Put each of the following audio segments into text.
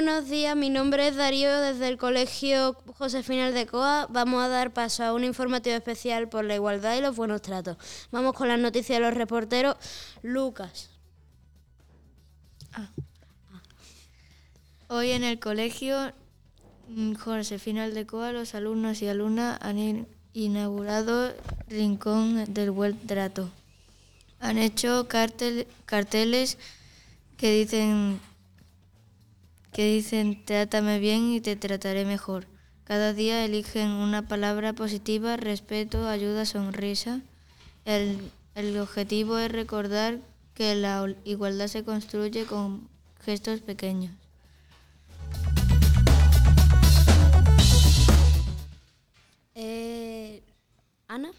buenos días. Mi nombre es Darío, desde el Colegio Josefina Aldecoa. Vamos a dar paso a un informativo especial por la igualdad y los buenos tratos. Vamos con las noticias de los reporteros. Lucas. Hoy en el Colegio Josefina Aldecoa los alumnos y alumnas han inaugurado Rincón del Buen Trato. Han hecho carteles que dicen trátame bien y te trataré mejor. Cada día eligen una palabra positiva: respeto, ayuda, sonrisa. El objetivo es recordar que la igualdad se construye con gestos pequeños. ¿Ana?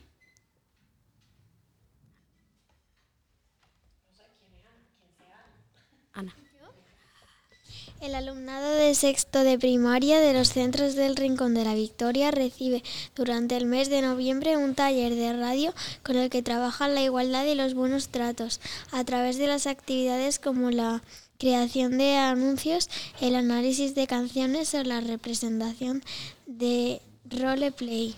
Ana. El alumnado de sexto de primaria de los centros del Rincón de la Victoria recibe durante el mes de noviembre un taller de radio con el que trabajan la igualdad y los buenos tratos a través de las actividades como la creación de anuncios, el análisis de canciones o la representación de roleplay.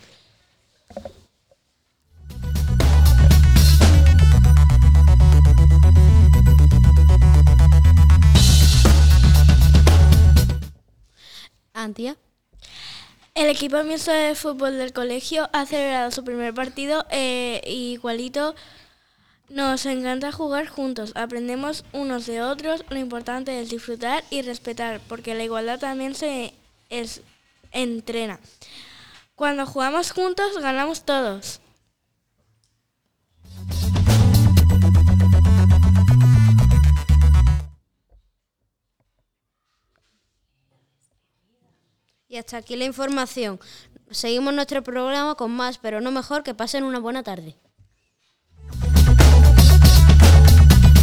Antía. El equipo mixto de fútbol del colegio ha celebrado su primer partido igualito. Nos encanta jugar juntos, aprendemos unos de otros. Lo importante es disfrutar y respetar, porque la igualdad también se entrena. Cuando jugamos juntos, ganamos todos. Y hasta aquí la información. Seguimos nuestro programa con más, pero no mejor. Que pasen una buena tarde.